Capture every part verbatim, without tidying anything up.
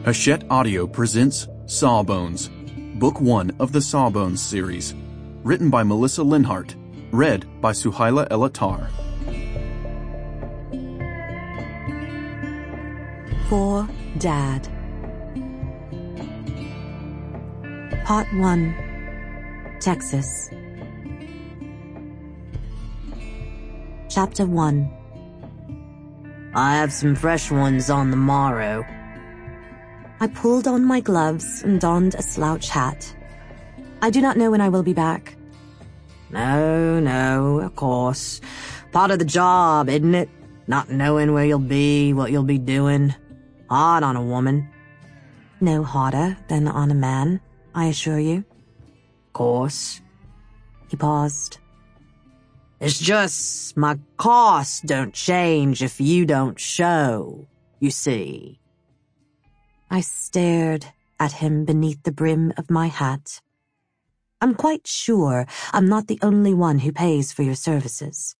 Hachette Audio presents Sawbones, Book one of the Sawbones series, written by Melissa Linhart, read by Suhaila El-Attar. For Dad. Part one. Texas. Chapter one. I have some fresh ones on the morrow. I pulled on my gloves and donned a slouch hat. I do not know when I will be back. No, no, of course. Part of the job, isn't it? Not knowing where you'll be, what you'll be doing. Hard on a woman. No harder than on a man, I assure you. Of course. He paused. It's just my costs don't change if you don't show, you see. I stared at him beneath the brim of my hat. I'm quite sure I'm not the only one who pays for your services.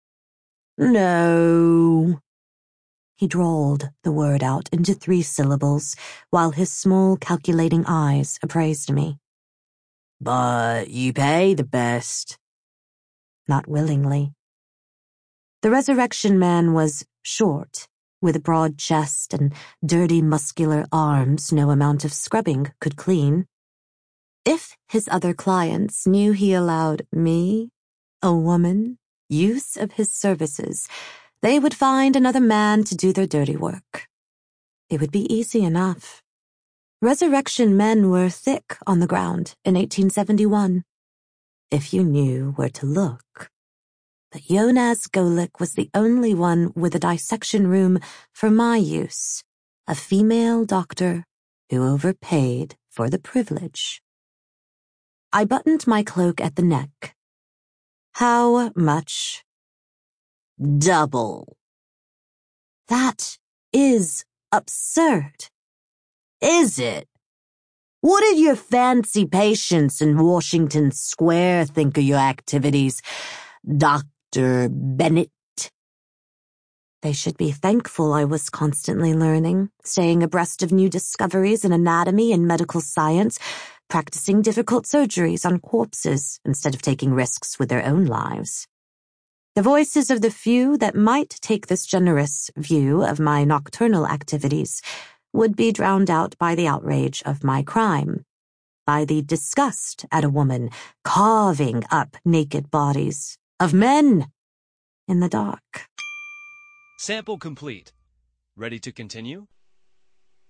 No. He drawled the word out into three syllables, while his small calculating eyes appraised me. But you pay the best. Not willingly. The resurrection man was short, with a broad chest and dirty muscular arms no amount of scrubbing could clean. If his other clients knew he allowed me, a woman, use of his services, they would find another man to do their dirty work. It would be easy enough. Resurrection men were thick on the ground in eighteen seventy-one, if you knew where to look. But Jonas Golik was the only one with a dissection room for my use, a female doctor who overpaid for the privilege. I buttoned my cloak at the neck. How much? Double. That is absurd. Is it? What did your fancy patients in Washington Square think of your activities, Doctor Bennett? They should be thankful I was constantly learning, staying abreast of new discoveries in anatomy and medical science, practicing difficult surgeries on corpses instead of taking risks with their own lives. The voices of the few that might take this generous view of my nocturnal activities would be drowned out by the outrage of my crime, by the disgust at a woman carving up naked bodies of men in the dark. Sample complete. Ready to continue?